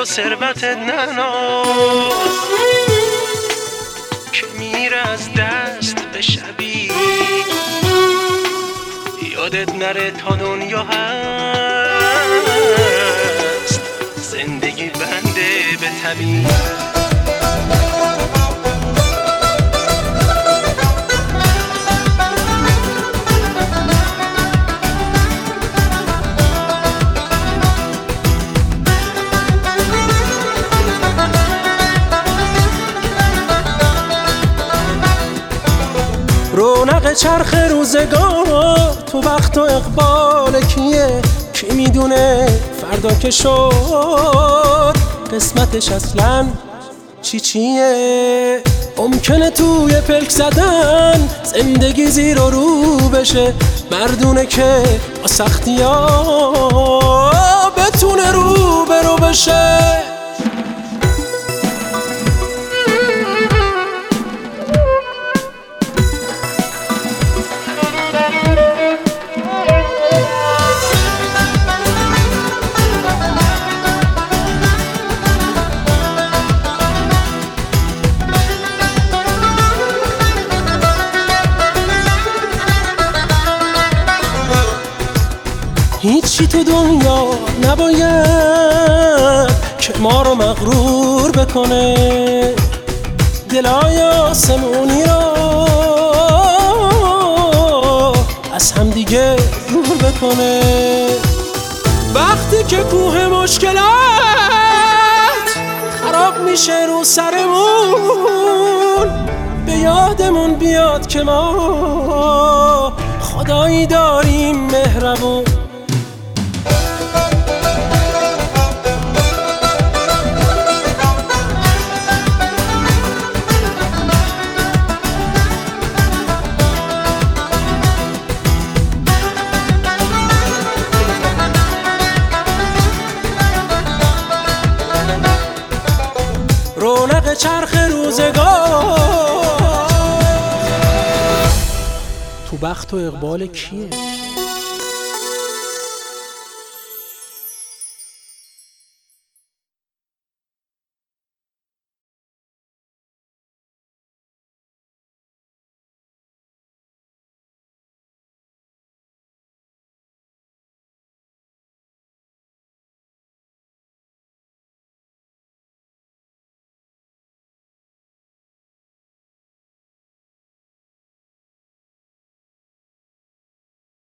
و ثروت نناز که میره از دست به شبی، یادت نره تا دنیا هست زندگی بنده به تبی. رونق چرخ روزگار تو بخت و اقبال کیه؟ کی میدونه فردا که شد قسمتش اصلا چیه؟ ممکنه توی پلک زدن زندگی زیر و رو بشه، مردونه که با سختی ها بتونه رو برو بشه. هیچی تو دنیا نباید که ما رو مغرور بکنه، دلای آسمونی رو از هم دیگه دور بکنه. وقتی که کوه مشکلات خراب میشه رو سرمون، به یادمون بیاد که ما خدایی داریم مهربون. رونق چرخ روزگار تو بخت و اقبال کیه؟